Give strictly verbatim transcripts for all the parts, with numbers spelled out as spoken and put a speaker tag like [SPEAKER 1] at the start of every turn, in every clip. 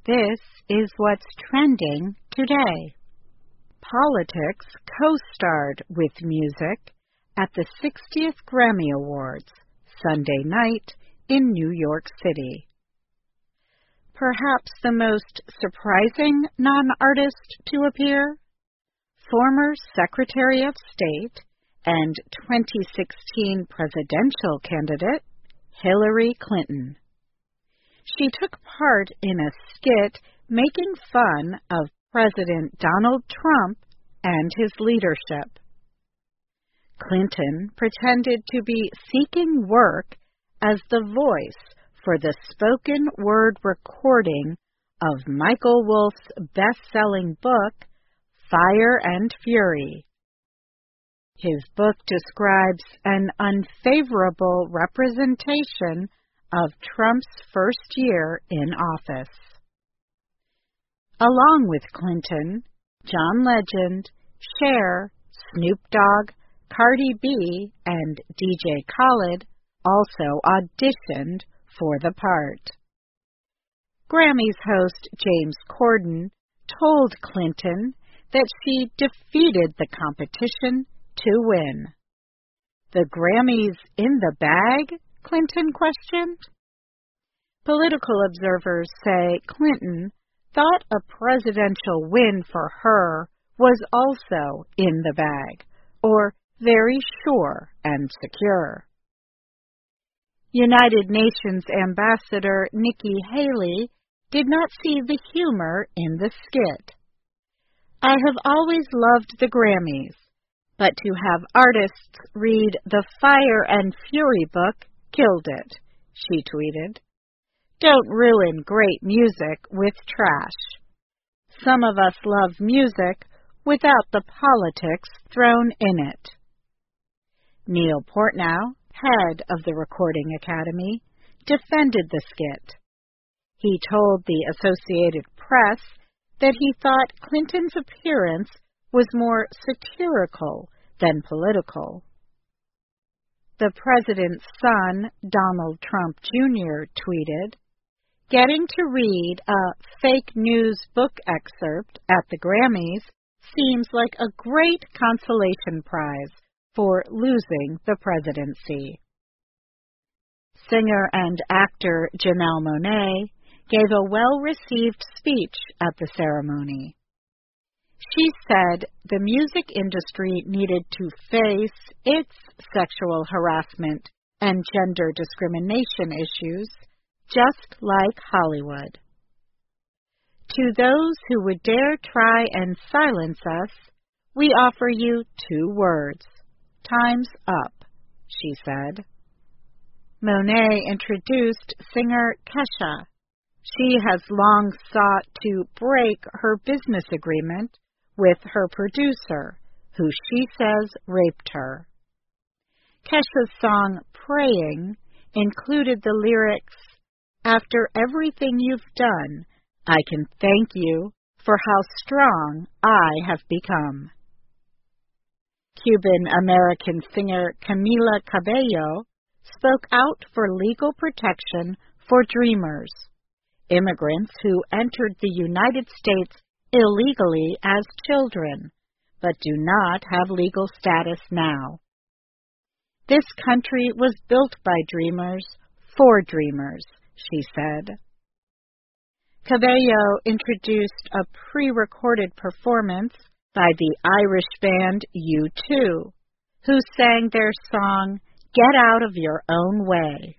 [SPEAKER 1] This is what's trending today. Politics co-starred with music at the sixtieth Grammy Awards Sunday night in New York City. Perhaps the most surprising non-artist to appear? Former Secretary of State and twenty sixteen presidential candidate Hillary Clinton. She took part in a skit making fun of President Donald Trump and his leadership. Clinton pretended to be seeking work as the voice for the spoken word recording of Michael Wolff's best-selling book, Fire and Fury. His book describes an unfavorable representation of Trump's first year in office. Along with Clinton, John Legend, Cher, Snoop Dogg, Cardi B, and D J Khaled also auditioned for the part. Grammys host James Corden told Clinton that she defeated the competition to win. The Grammys in the bag? Clinton questioned. Political observers say Clinton thought a presidential win for her was also in the bag, or very sure and secure. United Nations Ambassador Nikki Haley did not see the humor in the skit. I have always loved the Grammys, but to have artists read the Fire and Fury book killed it, she tweeted. Don't ruin great music with trash. Some of us love music without the politics thrown in it. Neil Portnow, head of the Recording Academy, defended the skit. He told the Associated Press that he thought Clinton's appearance was more satirical than political. The president's son, Donald Trump Junior, tweeted, "Getting to read a fake news book excerpt at the Grammys seems like a great consolation prize for losing the presidency." Singer and actor Janelle Monáe gave a well-received speech at the ceremony. She said the music industry needed to face its sexual harassment and gender discrimination issues, just like Hollywood. To those who would dare try and silence us, we offer you two words. Time's up, she said. Monáe introduced singer Kesha. She has long sought to break her business agreement with her producer, who she says raped her. Kesha's song Praying included the lyrics, "After everything you've done, I can thank you for how strong I have become." Cuban-American singer Camila Cabello spoke out for legal protection for dreamers, immigrants who entered the United States illegally as children, but do not have legal status now. This country was built by dreamers for dreamers, she said. Cabello introduced a pre-recorded performance by the Irish band U two, who sang their song, "Get Out of Your Own Way."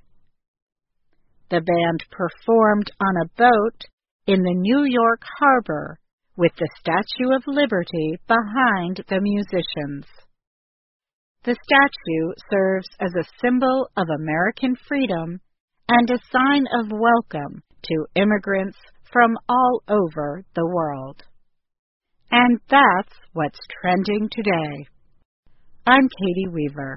[SPEAKER 1] The band performed on a boat in the New York harbor with the Statue of Liberty behind the musicians. The statue serves as a symbol of American freedom and a sign of welcome to immigrants from all over the world. And that's what's trending today. I'm Katie Weaver.